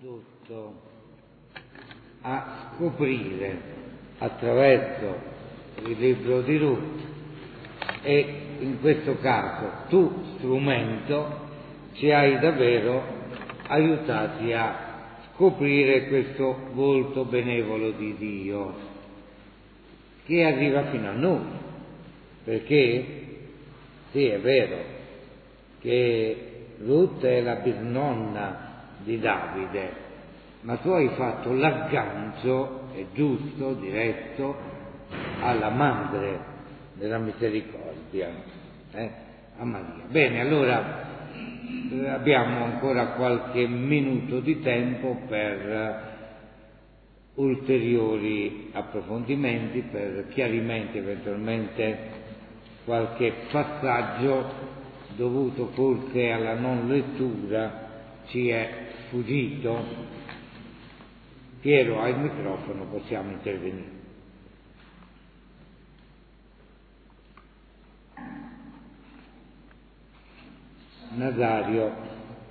condotto a scoprire attraverso il libro di Ruth e in questo caso tu, strumento, ci hai davvero aiutati a scoprire questo volto benevolo di Dio che arriva fino a noi, perché sì, è vero che Ruth è la bisnonna di Davide, ma tu hai fatto l'aggancio, è giusto, diretto, alla madre della misericordia, a Maria. Bene, allora abbiamo ancora qualche minuto di tempo per ulteriori approfondimenti, per chiarimenti, eventualmente qualche passaggio dovuto forse alla non lettura ci è sfuggito. Piero, hai il microfono, possiamo intervenire. Nazario.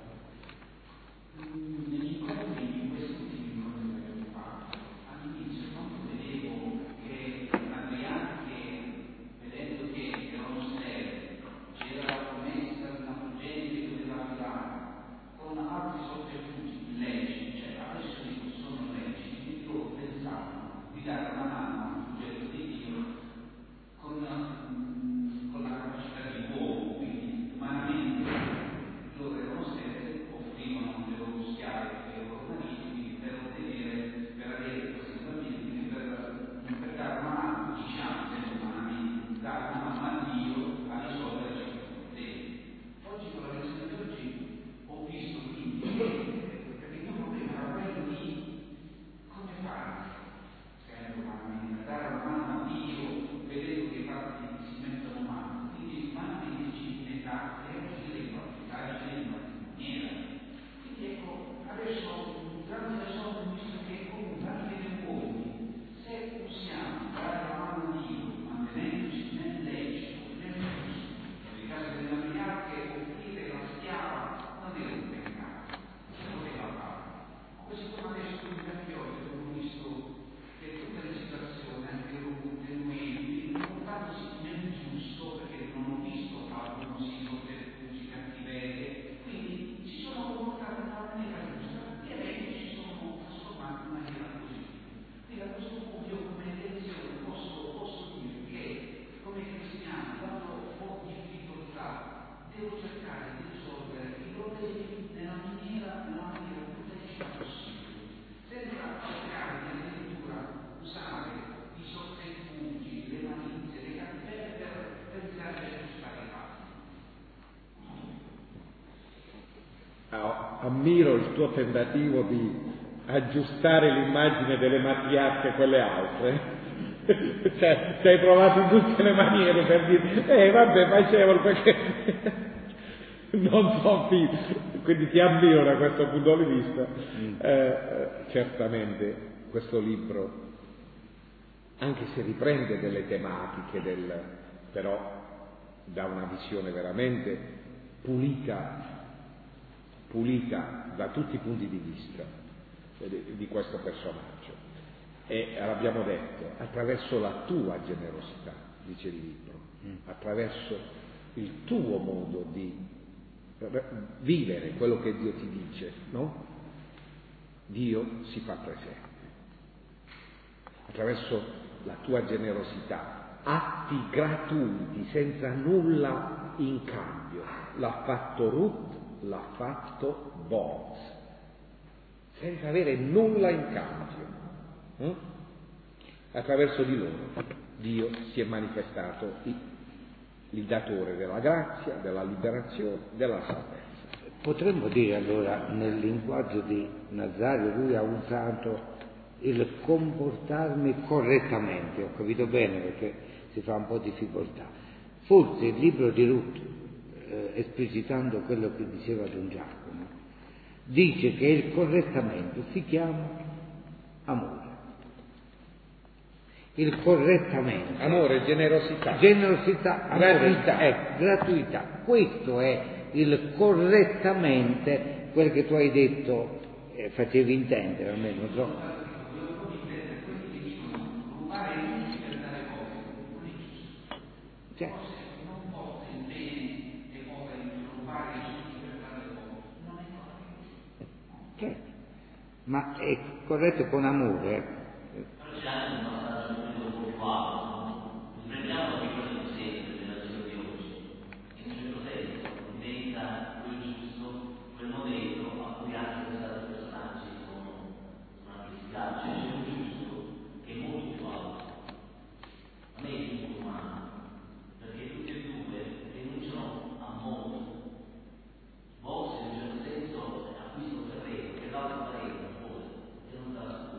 Ammiro il tuo tentativo di aggiustare l'immagine delle matriarche a quelle altre. Cioè, ci hai provato in tutte le maniere per dire vabbè, facevano perché non so più. Quindi ti ammiro da questo punto di vista. Certamente questo libro, anche se riprende delle tematiche però da una visione veramente pulita da tutti i punti di vista di questo personaggio, e l'abbiamo detto, attraverso la tua generosità, dice il libro, attraverso il tuo modo di vivere quello che Dio ti dice, no? Dio si fa presente attraverso la tua generosità, atti gratuiti senza nulla in cambio. L'ha fatto Ruth, l'ha fatto Boaz, senza avere nulla in cambio. Attraverso di loro Dio si è manifestato il datore della grazia, della liberazione, della salvezza. Potremmo dire allora, nel linguaggio di Nazario, lui ha usato il comportarmi correttamente, ho capito bene perché si fa un po' difficoltà. Forse il libro di Ruth, esplicitando quello che diceva Don Giacomo, dice che il correttamento si chiama amore. Il correttamento. Amore, generosità. Generosità, gratuità. Gratuità. Questo è il correttamente, quel che tu hai detto facevi intendere, almeno non so. Certo. Certo. Ma è corretto con amore. C'è anche un passaggio un po' più alto, prendiamo che cosa succede nella giornata di oggi, in un certo senso diventa quel giusto, quel modello a cui anche questi personaggi sono applicati, cioè c'è un giusto che è molto più alto, non è il giusto umano, perché tutti e due rinunciano a molto. Vox in un certo senso acquista un terreno che l'altro terreno poi e non dà la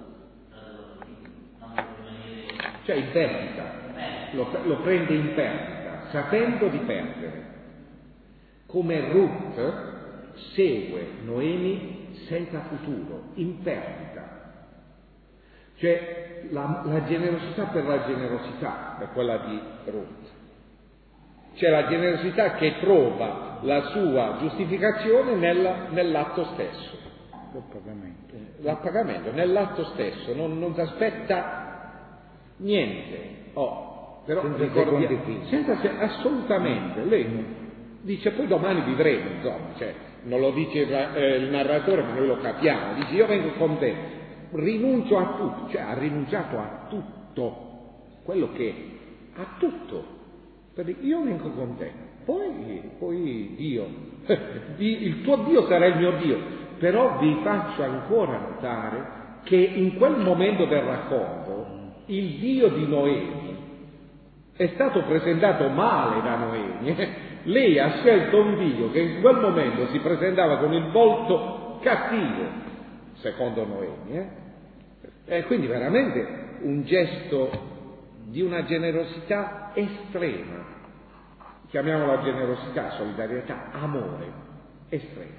cioè in perdita, lo prende in perdita, sapendo di perdere. Come Ruth segue Noemi senza futuro, in perdita. Cioè la generosità per la generosità è quella di Ruth. C'è la generosità che trova la sua giustificazione nell'atto stesso. L'appagamento, nell'atto stesso, non si aspetta niente, però assolutamente, lei dice poi domani vivremo, insomma, cioè, non lo dice il narratore ma noi lo capiamo, dice io vengo con te, rinuncio a tutto, cioè ha rinunciato a tutto, quello che a tutto, perché io vengo con te, poi Dio, il tuo Dio sarà il mio Dio, però vi faccio ancora notare che in quel momento del racconto il Dio di Noemi è stato presentato male da Noemi. Lei ha scelto un Dio che in quel momento si presentava con il volto cattivo, secondo Noemi. E quindi veramente un gesto di una generosità estrema. Chiamiamola generosità, solidarietà, amore estremo.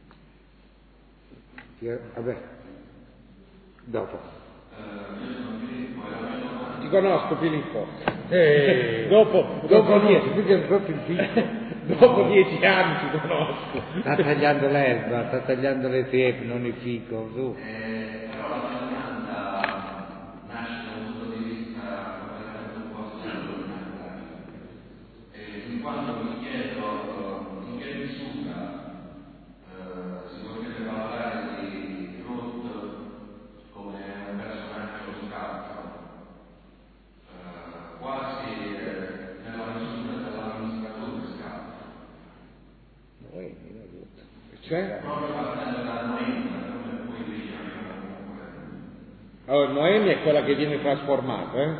Vabbè, dopo. Ti conosco Filippo, dopo 10 anni ti conosco. Sta tagliando l'erba, sta tagliando le siepi, non il fico, su. Però la mia domanda nasce da un punto di vista completamente opposto in quanto mi chiedo in che misura si potrebbe parlare di Ruth come un personaggio scalzo, quasi nella misura dell'amministratore scalzo. Cioè? Proprio partendo da Noemi, come poi diciamo comunque. Allora, Noemi è quella che viene trasformata,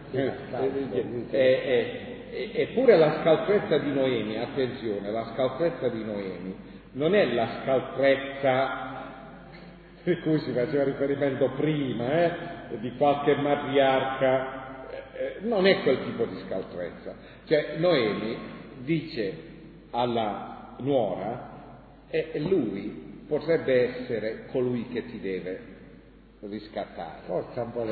eppure la scaltrezza di Noemi, attenzione, la scaltrezza di Noemi non è la scaltrezza di cui si faceva riferimento prima, di qualche matriarca, non è quel tipo di scaltrezza. Cioè Noemi dice alla nuora, lui potrebbe essere colui che ti deve riscattare. Forza un po'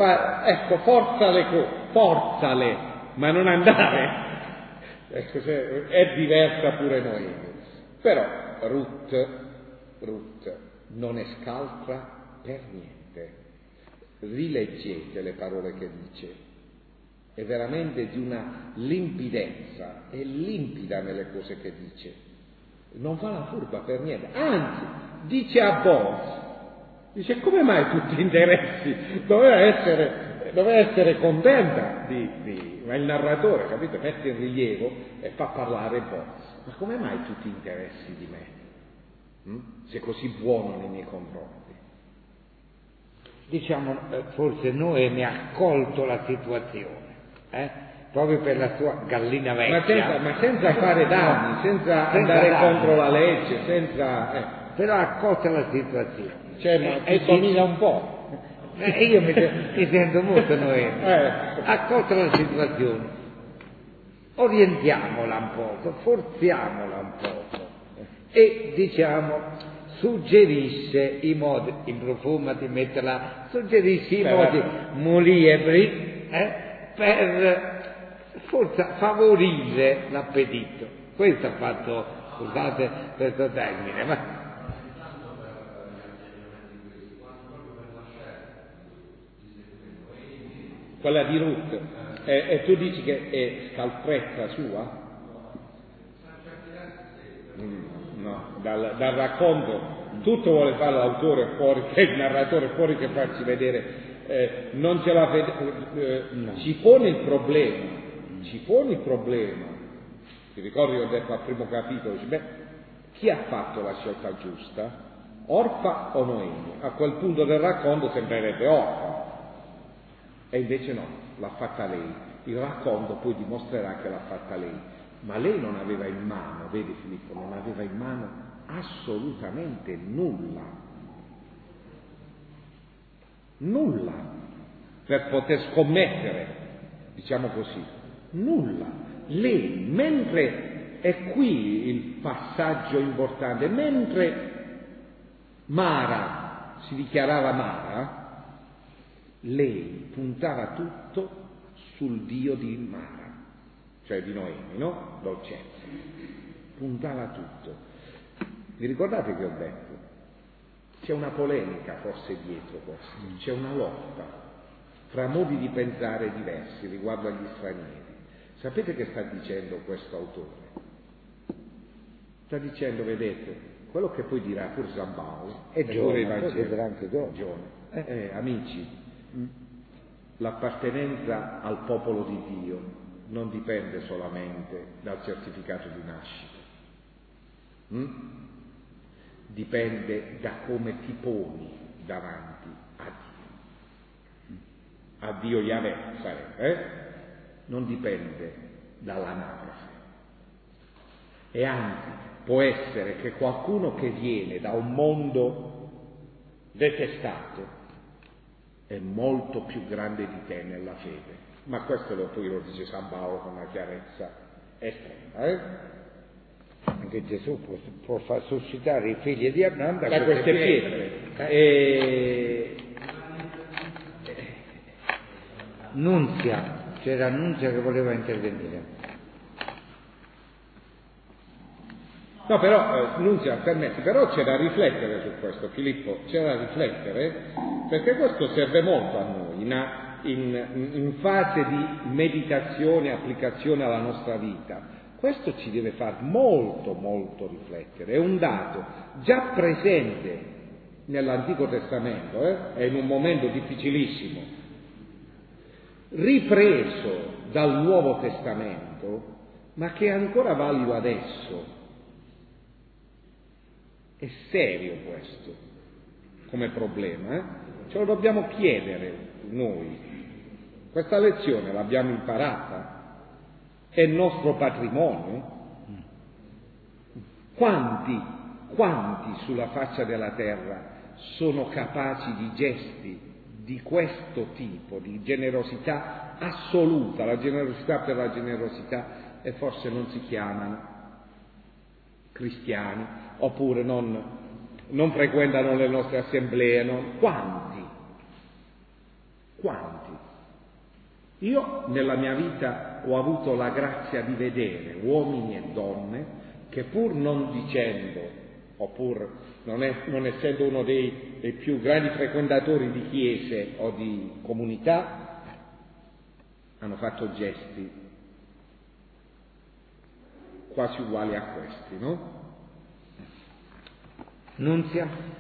forzale, ma non andare. Ecco, è diversa pure Noemi. Però Ruth non è scaltra per niente. Rileggete le parole che dice. È veramente di una limpidenza, è limpida nelle cose che dice. Non fa la furba per niente, anzi, dice a Boaz, dice come mai tutti gli interessi? Doveva essere contenta ma il narratore, capite, mette in rilievo e fa parlare Boaz. Ma come mai tutti gli interessi di me? Sei così buono nei miei confronti? Diciamo, forse Noemi ha colto la situazione, proprio per la sua gallina vecchia. Ma senza fare danni, senza andare contro la legge, senza... Però ha colto la situazione. Cioè, ma somiglia un po'. Io mi sento molto Noemi. Ha colto la situazione. Orientiamola un poco, forziamola un poco. E suggerisce i modi, improfumati, mettela, suggerisce i modi moliebri per forse favorire l'appetito. Questo ha fatto, scusate questo termine, ma quella di Ruth, e tu dici che è scaltrezza sua? No, dal racconto tutto vuole fare l'autore fuori, che il narratore fuori, che farci vedere, non ce la No. ci pone il problema, ti ricordi che ho detto al primo capitolo, chi ha fatto la scelta giusta? Orfa o Noemi? A quel punto del racconto sembrerebbe Orfa, e invece no, l'ha fatta lei. Il racconto poi dimostrerà che l'ha fatta lei, ma lei non aveva in mano, vedi Filippo, non aveva in mano assolutamente nulla per poter scommettere, diciamo così, nulla. Lei, mentre è qui il passaggio importante, mentre Mara si dichiarava Mara, lei puntava tutto sul Dio di Mara, cioè di Noemi, no? Dolcezza. Puntava tutto. Vi ricordate che ho detto? C'è una polemica forse dietro questo, c'è una lotta fra modi di pensare diversi riguardo agli stranieri. Sapete che sta dicendo questo autore? Sta dicendo, vedete, quello che poi dirà pur San Paolo E pure Giona, poi vedrà anche dopo. amici, l'appartenenza al popolo di Dio non dipende solamente dal certificato di nascita, dipende da come ti poni davanti a Dio Yahweh sarebbe, non dipende dall'anagrafe. E anzi, può essere che qualcuno che viene da un mondo detestato è molto più grande di te nella fede, ma questo poi lo dice San Paolo con una chiarezza estrema. Anche Gesù può far suscitare i figli di Abramo Da queste pietre. Nunzia, c'era Nunzia che voleva intervenire. No, però, Nunzia, permetti, però c'è da riflettere su questo, Filippo, c'è da riflettere, perché questo serve molto a noi, in fase di meditazione e applicazione alla nostra vita. Questo ci deve far molto, molto riflettere. È un dato già presente nell'Antico Testamento, è in un momento difficilissimo, ripreso dal Nuovo Testamento, ma che è ancora valido adesso. È serio questo come problema, ce lo dobbiamo chiedere noi. Questa lezione l'abbiamo imparata? È il nostro patrimonio? Quanti sulla faccia della terra sono capaci di gesti di questo tipo, di generosità assoluta, la generosità per la generosità, e forse non si chiamano cristiani, oppure non frequentano le nostre assemblee, Quanti? Io nella mia vita ho avuto la grazia di vedere uomini e donne che, pur non dicendo, oppure non essendo uno dei più grandi frequentatori di chiese o di comunità, hanno fatto gesti quasi uguali a questi, no? Nunzia?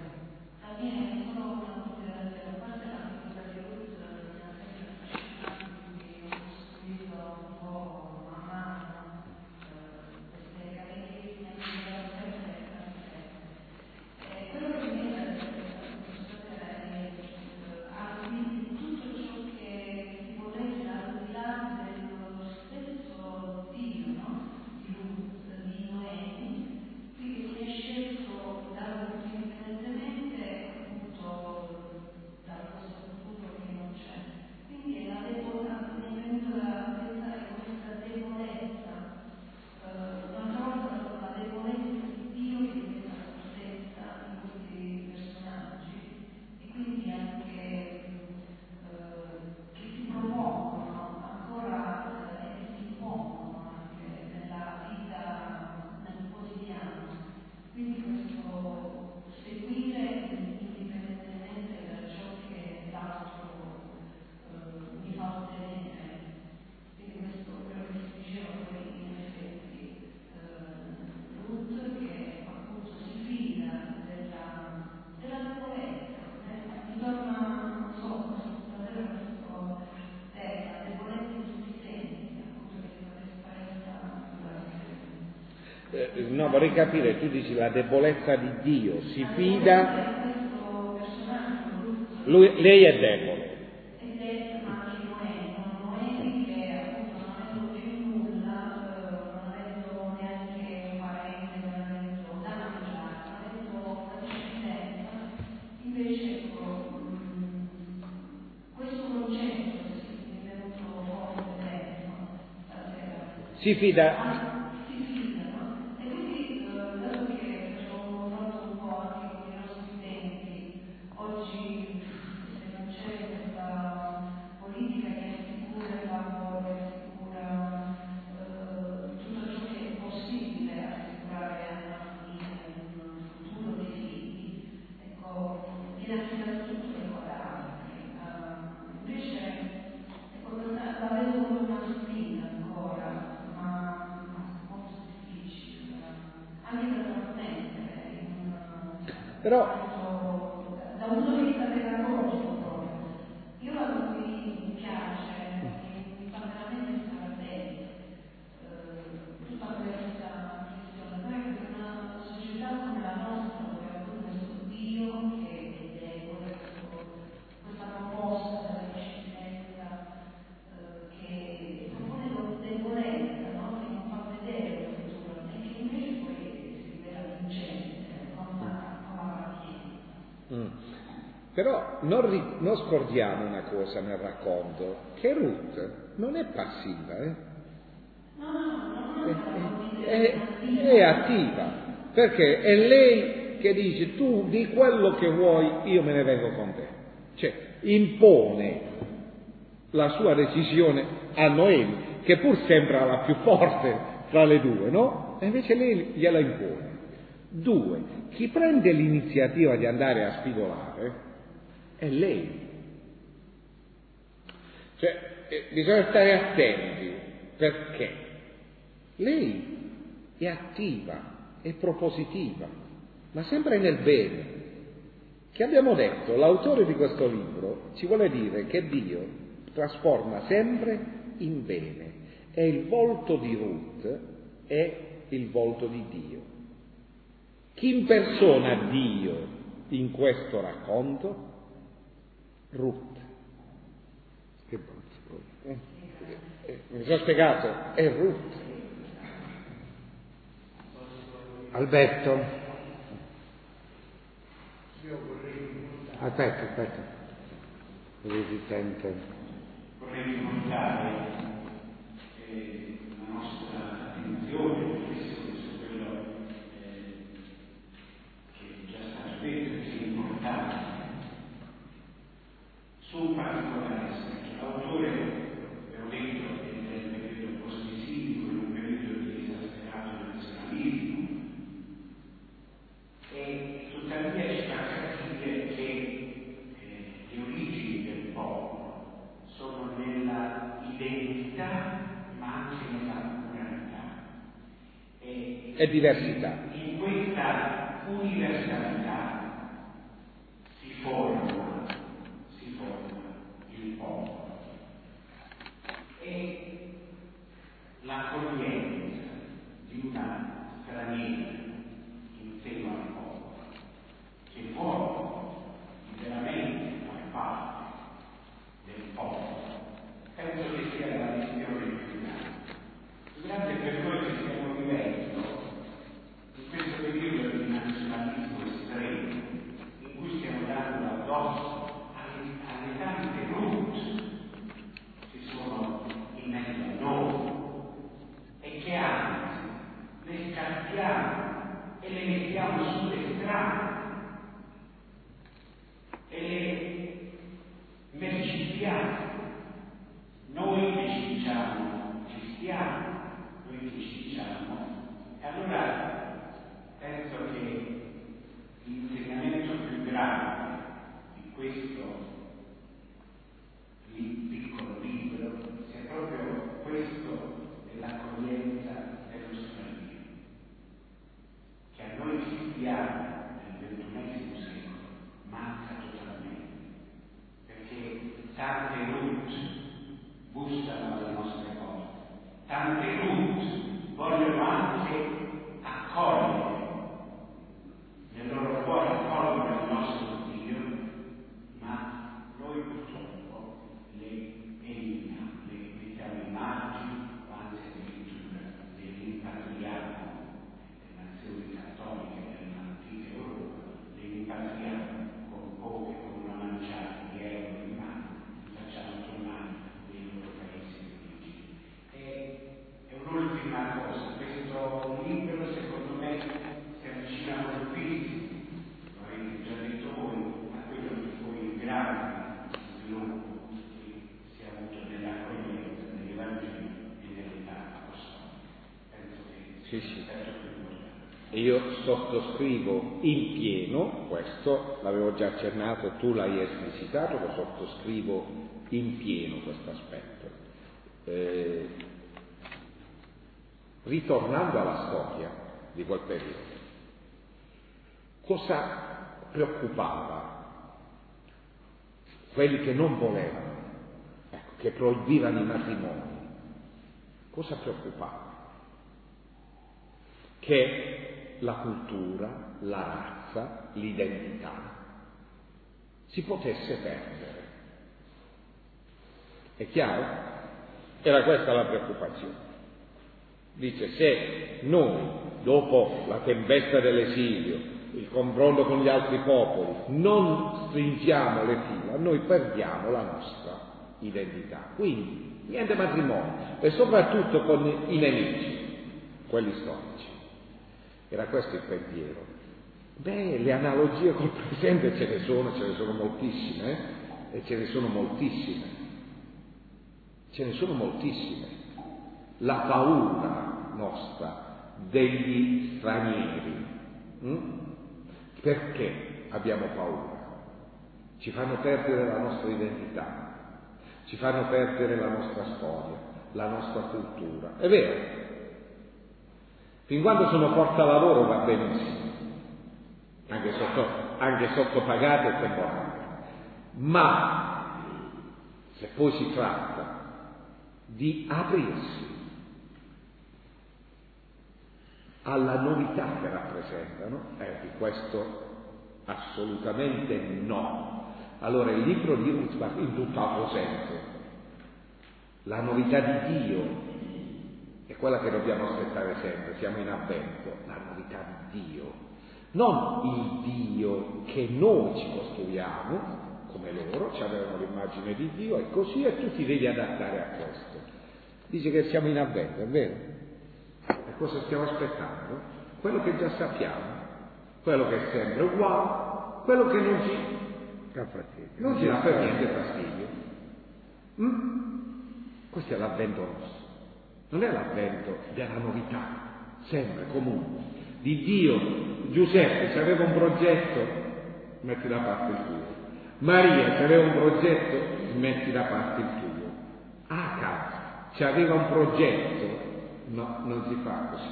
Qui si è scelto da indipendentemente appunto no, vorrei capire, tu dici la debolezza di Dio, si fida, lei è debole. Si fida. E quindi, dato che facciamo un confronto un po' anche con i nostri tempi, oggi se non c'è questa politica che assicura il lavoro, che assicura tutto ciò che è possibile assicurare a una famiglia, un futuro dei figli, ecco, viene affidato tutto ai quadrati. Invece, ecco, la vedo come una spina ancora. Anche da trasmettere Però da un punto di vista pedagogico proprio. Io vado qui, mi piace e mi fa veramente stare attenti tutta questa questione. Noi in una società come la nostra, dove abbiamo questo Dio che è debole, questa proposta della discendenza che propone debolezza, no? Che non fa vedere il futuro e che invece poi si rivela vincente con la pazienza. Però non scordiamo una cosa nel racconto, che Ruth non è passiva, è attiva, perché è lei che dice tu di quello che vuoi io me ne vengo con te, cioè impone la sua decisione a Noemi, che pur sembra la più forte tra le due, no? E invece lei gliela impone. 2, chi prende l'iniziativa di andare a spigolare è lei. Cioè, bisogna stare attenti, perché lei è attiva, è propositiva, ma sempre nel bene. Che abbiamo detto, l'autore di questo libro ci vuole dire che Dio trasforma sempre in bene e il volto di Ruth è il volto di Dio. Chi impersona Dio in questo racconto? Ruth. Che bozzo. Mi sono spiegato, è Ruth. Alberto. Aspetta. Resistente. Vorrei ricordare la nostra attenzione su quello che è già stato detto e che è importante, su un particolare aspetto. L'autore, abbiamo detto, è nel periodo post-isilico, in un periodo di esasperato nazionalismo, e tuttavia ci fa capire che le origini del popolo sono nella identità ma anche nella pluralità e diversità. In questa universalità si forma il popolo e l'accoglienza di una straniera in seno al popolo che vuole veramente fare parte del popolo, penso che sia la missione più grande. Più grande per noi che stiamo vivendo in questo periodo di nazionalismo estremo, in cui stiamo dando addosso alle tante Ruth che sono in mezzo a noi e che anzi le scattiamo e le mettiamo sulle strade e le mercifichiamo. Noi che ci diciamo cristiani, noi che ci diciamo, e allora penso che l'insegnamento più grande di questo piccolo libro sia proprio questo dell'accoglienza dello straniero, che a noi cristiani nel XXI secolo manca totalmente, perché tante Ruth bussano alle nostre porte, tante Ruth vogliono anche accogliere Sì, sì. E io sottoscrivo in pieno, questo l'avevo già accennato, tu l'hai esplicitato, lo sottoscrivo in pieno questo aspetto. Ritornando alla storia di quel periodo, cosa preoccupava quelli che non volevano, ecco, che proibivano i matrimoni? Cosa preoccupava? Che la cultura, la razza, l'identità si potesse perdere. È chiaro? Era questa la preoccupazione. Dice, se noi, dopo la tempesta dell'esilio, il confronto con gli altri popoli, non stringiamo le fila, noi perdiamo la nostra identità. Quindi, niente matrimonio, e soprattutto con i nemici, quelli storici. Era questo il pensiero. Le analogie col presente ce ne sono moltissime, e ce ne sono moltissime. La paura nostra degli stranieri. Perché abbiamo paura? Ci fanno perdere la nostra identità, ci fanno perdere la nostra storia, la nostra cultura. È vero. Fin quando sono forza lavoro va benissimo, anche sottopagate e temporanee. Ma se poi si tratta di aprirsi alla novità che rappresentano, di questo assolutamente no. Allora il libro di Ruth va in tutt'altro senso. La novità di Dio è quella che dobbiamo aspettare sempre, siamo in avvento, la novità di Dio, non il Dio che noi ci costruiamo, come loro, ci avevano l'immagine di Dio e così, e tu ti devi adattare a questo. Dice che siamo in avvento, è vero? E cosa stiamo aspettando? Quello che già sappiamo, quello che è sempre uguale, quello che non ci dà per niente fastidio. Questo è l'avvento nostro. Non è l'avvento della novità, sempre, comunque. Di Dio, Giuseppe, se aveva un progetto, metti da parte il tuo. Maria, se aveva un progetto, metti da parte il tuo. Acab, se aveva un progetto, no, non si fa così.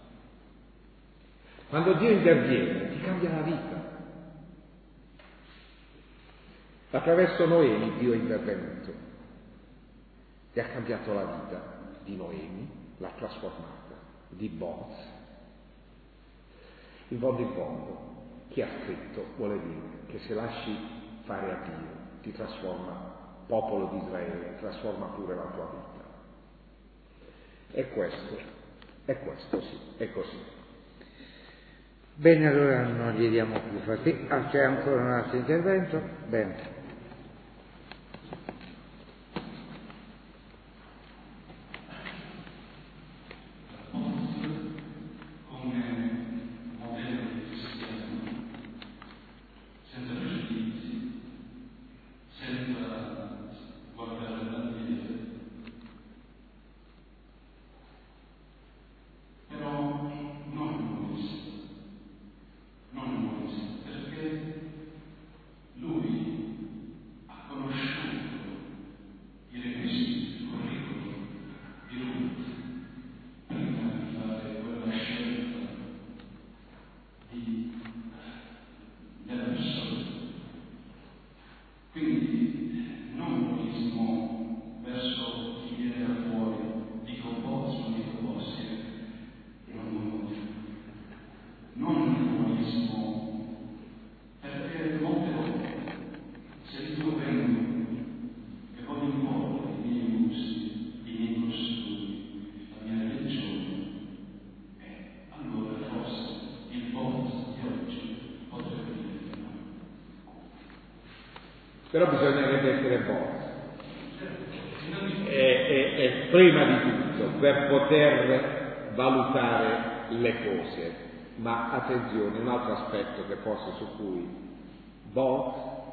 Quando Dio interviene, ti cambia la vita. Attraverso Noemi Dio è intervenuto e ha cambiato la vita di Noemi, l'ha trasformata, di Boaz. In fondo, chi ha scritto vuole dire che se lasci fare a Dio ti trasforma, popolo di Israele, trasforma pure la tua vita. È questo sì, è così. Bene, allora non gli diamo più fatica. C'è ancora un altro intervento? Bene. Però bisognerebbe essere buoni. E prima di tutto per poter valutare le cose. Ma attenzione, un altro aspetto che forse su cui Boaz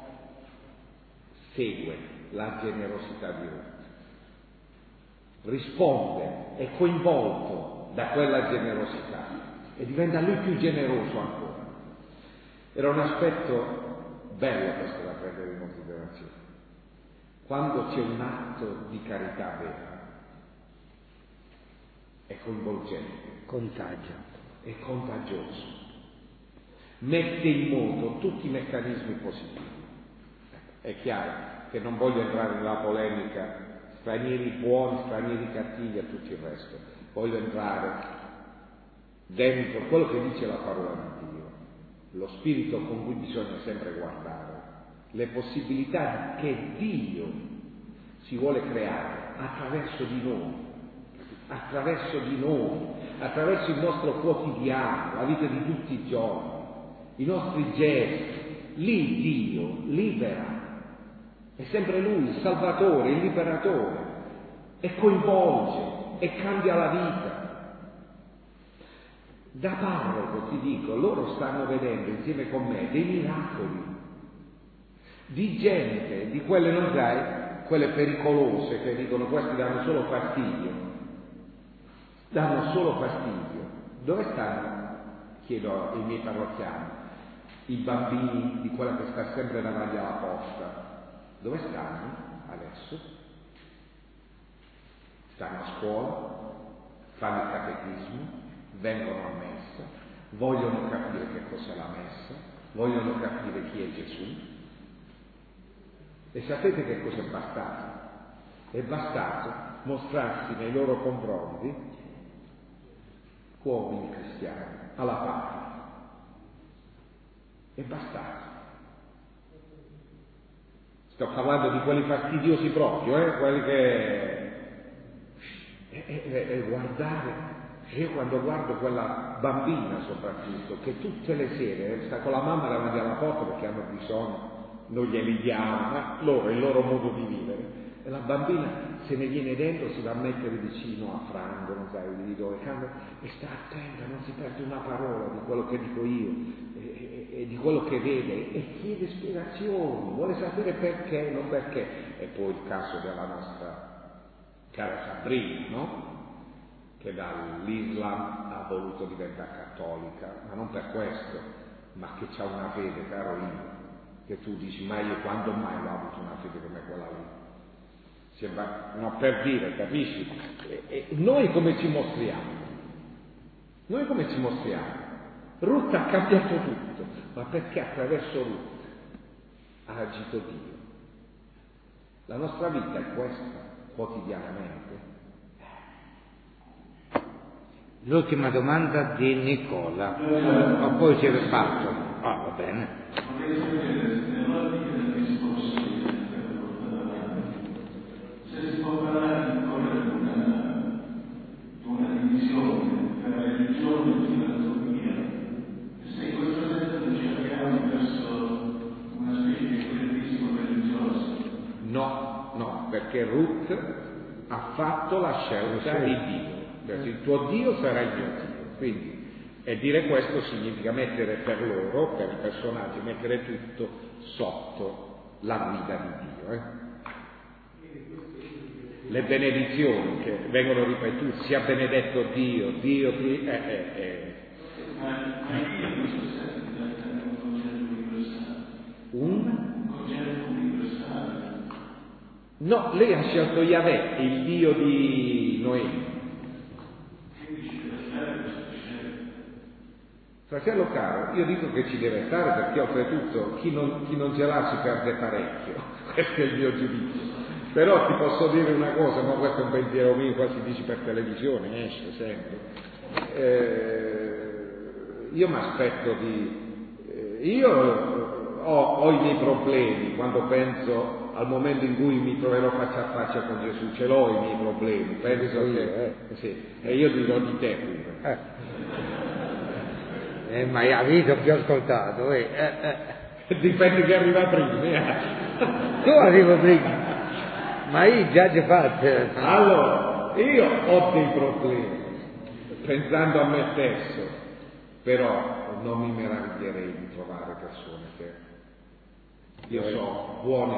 segue la generosità di Ruth, risponde, è coinvolto da quella generosità e diventa lui più generoso ancora. Era un aspetto bello questo da prendere in considerazione. Quando c'è un atto di carità vera, è coinvolgente, Contagio. è contagioso, mette in moto tutti i meccanismi positivi. È chiaro che non voglio entrare nella polemica stranieri buoni, stranieri cattivi e tutto il resto, voglio entrare dentro quello che dice la parola di Dio, lo spirito con cui bisogna sempre guardare, le possibilità che Dio si vuole creare attraverso di noi, attraverso il nostro quotidiano, la vita di tutti i giorni, i nostri gesti. Lì Dio libera, è sempre Lui, il Salvatore, il Liberatore, e coinvolge e cambia la vita. Da parroco ti dico, loro stanno vedendo insieme con me dei miracoli di gente, di quelle, non sai, quelle pericolose che dicono questi danno solo fastidio. Dove stanno? Chiedo ai miei parrocchiani, i bambini di quella che sta sempre davanti alla porta. Dove stanno adesso? Stanno a scuola, fanno il catechismo, vengono a messa, vogliono capire che cos'è la messa, vogliono capire chi è Gesù. E sapete che cosa è bastato? È bastato mostrarsi nei loro confronti uomini cristiani, alla pari. È bastato. Sto parlando di quelli fastidiosi proprio, quelli che... E guardare... Io quando guardo quella bambina soprattutto, che tutte le sere sta con la mamma davanti alla porta perché hanno bisogno, non glieli diamo, ma loro, il loro modo di vivere, e la bambina se ne viene dentro, si va a mettere vicino a Franco, non sai di dove, e sta attenta, non si perde una parola di quello che dico io e di quello che vede, e chiede spiegazioni, vuole sapere perché, non perché. E poi il caso della nostra cara Sabrina, no? Che dall'Islam ha voluto diventare cattolica, ma non per questo, ma che c'ha una fede, caro io, che tu dici, ma io quando mai ho avuto una fede come quella lì? Sembra, no, per dire, capisci? E noi come ci mostriamo? Ruth ha cambiato tutto, ma perché attraverso Ruth ha agito Dio. La nostra vita è questa, quotidianamente. L'ultima domanda di Nicola, ma poi si è fatto. Va bene. Se si può parlare di una divisione tra religione e filosofia, se in questo senso ci abbiamo verso una specie di creatismo religioso. No, perché Ruth ha fatto la scelta di Dio. Il tuo Dio sarà il mio Dio, quindi, e dire questo significa mettere per loro, per i personaggi, mettere tutto sotto la guida di Dio. Le benedizioni che vengono ripetute, sia benedetto Dio, Dio, No, lei ha scelto Yahweh, il Dio di Noemi. Fratello caro, io dico che ci deve stare perché oltretutto chi non ce l'ha si perde parecchio, questo è il mio giudizio. Però ti posso dire una cosa, ma questo è un pensiero mio, qua si dice per televisione, esce sempre. Io mi aspetto io ho i miei problemi quando penso al momento in cui mi troverò faccia a faccia con Gesù, ce l'ho i miei problemi, penso che sì, e io dirò di te pure. Ma hai visto più ascoltato? Dipende che arriva prima. Tu arrivi prima, ma io già ti fatto. Allora, io ho dei problemi, pensando a me stesso, però non mi meraviglierei di trovare persone che io so buone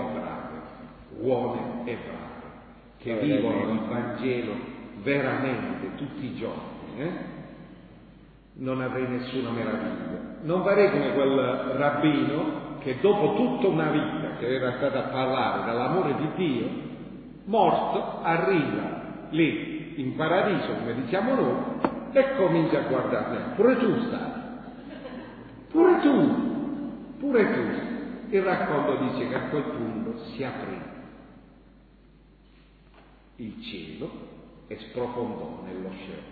e brave, che vivono il Vangelo veramente tutti i giorni. non avrei nessuna meraviglia. Non farei come quel rabbino che dopo tutta una vita che era stata a parlare dell'amore di Dio, morto, arriva lì in paradiso, come diciamo noi, e comincia a guardare. Pure tu stai, pure tu. Il racconto dice che a quel punto si aprì il cielo e sprofondò nell'oceano.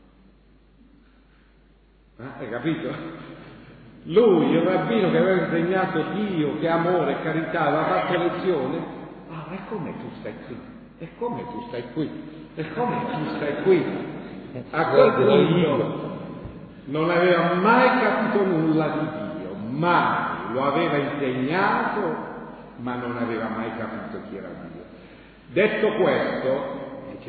Hai capito? Lui, il rabbino che aveva insegnato Dio, che amore e carità, aveva fatto lezione. E come tu stai qui? E come tu stai qui? A quel punto non aveva mai capito nulla di Dio, mai. Lo aveva insegnato, ma non aveva mai capito chi era Dio. Detto questo,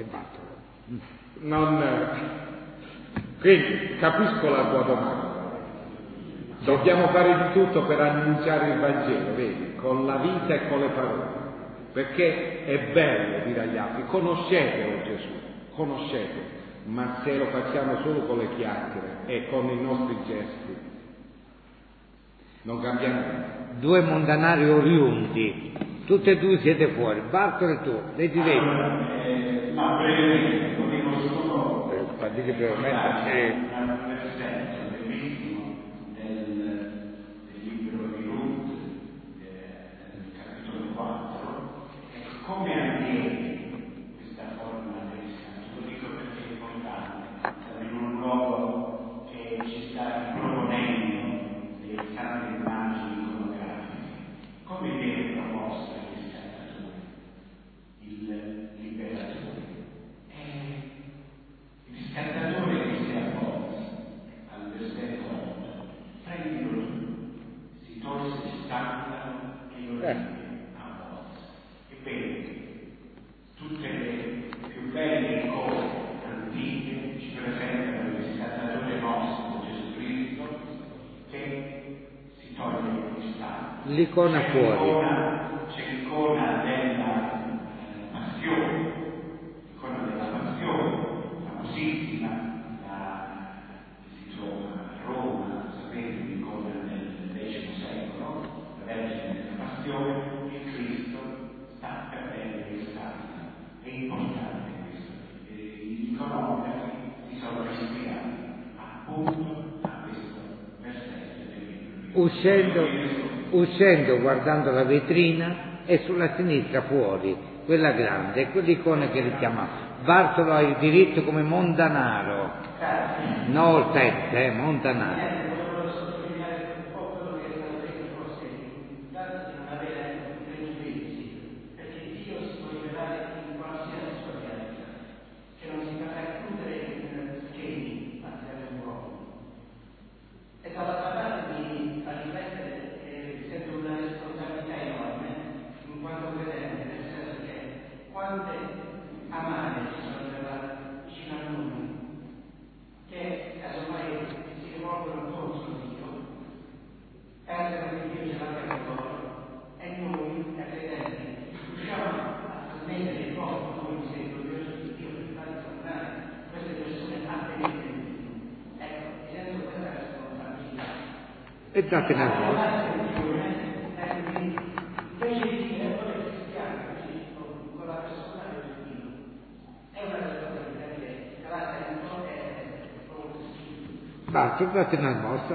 quindi capisco la tua domanda. Dobbiamo fare di tutto per annunciare il Vangelo, vedi, con la vita e con le parole, perché è bello dire agli altri: conoscetelo Gesù, conoscetelo, ma se lo facciamo solo con le chiacchiere e con i nostri gesti, non cambia nulla. Due montanari oriundi, tutti e due siete fuori, Bartolo e tu, decidete. Ma brevemente, lo dico solo Dite brevemente. nel senso bellissimo del libro di Ruth, nel capitolo 4, come avviene questa forma del santo. Lo dico perché è importante, siamo in un luogo che ci sta proponendo dei santi immagini iconografiche. Come viene proposta il riscattatore, il liberatore? Il riscattatore che si appoggia al versetto 8, prendilo tu, si tolse il sandalo e lo appoggia. Ebbene, tutte le più belle icone antiche ci presentano il riscattatore nostro, Gesù Cristo, che si toglie il sandalo. L'icona fuori. C'è l'icona della passione, famosissima, che si trova a Roma, sapete, l'icona del X secolo, la Vergine della Passione, e Cristo sta perdendo il sandalo. È importante questo. Gli iconografi si sono ispirati appunto a questo versetto del libro. Uscendo, guardando la vetrina, e sulla sinistra fuori, quella grande, è quell'icona che richiamava. Bartolo ha il diritto come Montanaro, no Ortese, Montanaro. Volevo sottolineare un po' quello che è stato detto forse in tanto di non avere pregiudizi, perché Dio si può rivelare in qualsiasi sua piazza, che non si potrà chiudere in schemi a livello uomo. E dall'altra parte mi fa riflettere che sento una responsabilità enorme in quanto credente, nel senso che quante amare ci sono vicino a noi, che casomai si rivolgono contro Dio, pensano che Dio ce l'abbia con loro, e noi, da credenti, riusciamo a trasmettere il posto, noi sei glorioso di Dio, per far tornare queste persone a tenere di Dio. Ecco, sento questa responsabilità. E date una cosa. Invece di dire noi cristiani, con la persona del Dio, è una responsabilità che caratterizza Basta, date una mossa.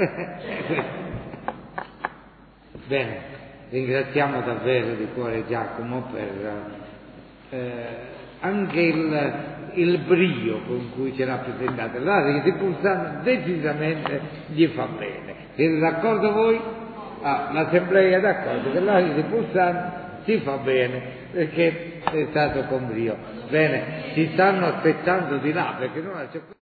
Bene, ringraziamo davvero di cuore Giacomo per anche il brio con cui ci rappresentate. L'aria di Pulsano decisamente gli fa bene. Siete d'accordo voi? L'assemblea è d'accordo che l'aria di Pulsano si fa bene perché è stato con brio. Bene, ci stanno aspettando di là perché non c'è